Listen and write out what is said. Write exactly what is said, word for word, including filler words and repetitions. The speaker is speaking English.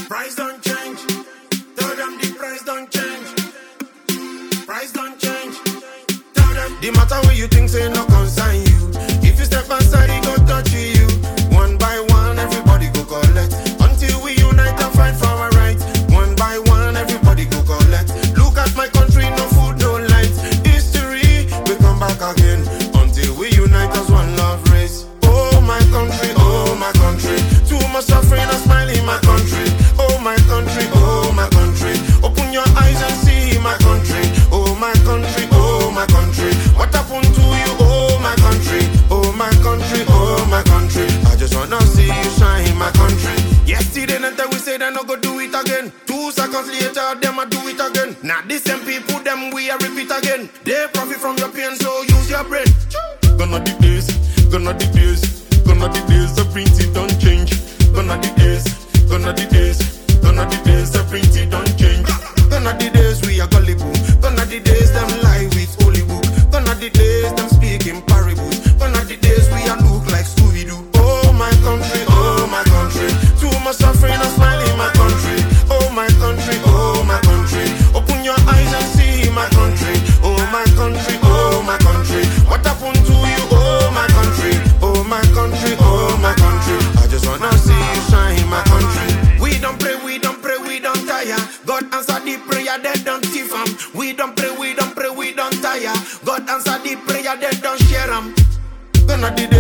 Price don't change. Tell them the price don't change. Price don't change. Tell them the matter where you think say no concern you. If you step aside, it go touch you. One by one, everybody go collect. Until we unite and fight for our rights. One by one, everybody go collect. Look at my country, no food, no light. History, we come back again. Until we unite as one love race. Oh my country, oh my country. Too much suffering and smile in my country. Oh my country, oh my country. Open your eyes and see my country. Oh my country, oh my country. What happened to you, oh my country. Oh my country, oh my country. I just wanna see you shine, my country. Yesterday night we say they no go do it again. Two seconds later, them a do it again. Now these same people, them we a repeat again. They profit from your pain, so use your brain. Gonna the days, gonna the days, gonna the days, the print it don't change. Gonna the days, gonna the days, gonna the days, the print it don't change. Gonna the days we are gullible. Gonna the days them lie with holy book. Gonna the days them speak in parables. Gonna the days we are look like Scooby-Doo. Oh my country, oh my country. Too much suffering and smile in my country. Oh my country, oh my country. Open your eyes and see my country. Oh my country, oh my country. What happened to you, oh my country. Oh my country, oh my country. I just wanna see you shine, my country. We don't pray, we don't pray, we don't tire. God answer the prayer, they don't thief 'em. We don't pray, we don't pray, we don't tire. God answer the prayer, they don't share 'em. Gonna do